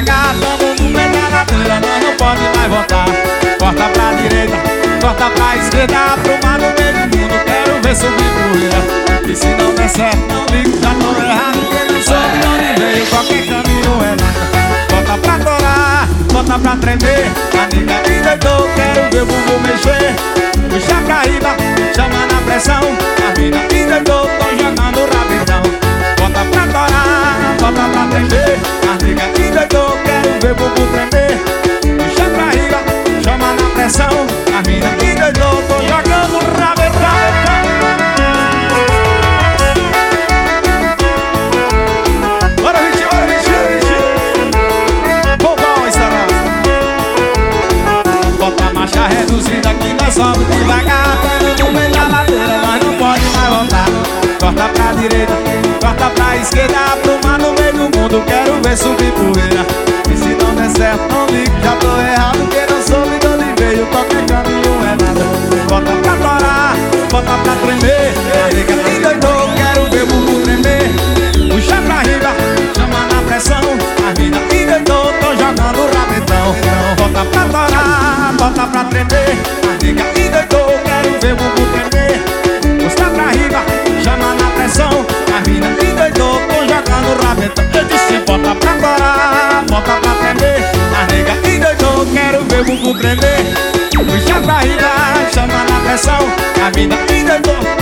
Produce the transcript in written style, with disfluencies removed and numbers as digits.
devagar, tamo no meio da ladeira, nós não pode mais voltar. Corta pra direita, corta pra esquerda, apruma no meio do mundo, quero ver subir poeira. E se não der certo, não ligo, já tô errado, quem não soube de onde veio, qualquer caminho é nada. Bota pra torar, bota pra tremer, a nega me deitou, quero ver o bumbum mexer. Puxa pra riba, chama na pressão, a mina me deitou, tô jogando o rabetão. Bota pra torar, bota pra tremer, a nega me deitou, quero ver o bumbum tremer. Puxa pra riba, chama na pressão, a mina me deitou, tô jogando o rabetão. Bora, Vitinho, bora, Vitinho, Vitinho. Bom, estourado. Bota a marcha reduzida que nós somos devagar, no meio da ladeira, nós não pode mais voltar. Corta pra direita, corta pra esquerda, apruma no meio do mundo, quero ver subir poeira. E se não der certo, não ligo, já tô errado, quem não soube de onde veio, qualquer caminho é nada. Bota pra torar, bota pra tremer, a nega me doidou, quero ver o bumbum tremer. Puxa pra riba, chama na pressão, a mina me doidou, tô jogando o rabetão. Bota pra torar, bota pra tremer, a nega me doidou, quero ver o bumbum tremer. Puxa pra riba, chama na pressão, a mina me doidou, tô jogando o rabetão. Eu disse bota pra torar, bota pra tremer, a nega me doidou, quero ver o bumbum tremer. Puxa pra riba, chama na pressão, a mina me doidou.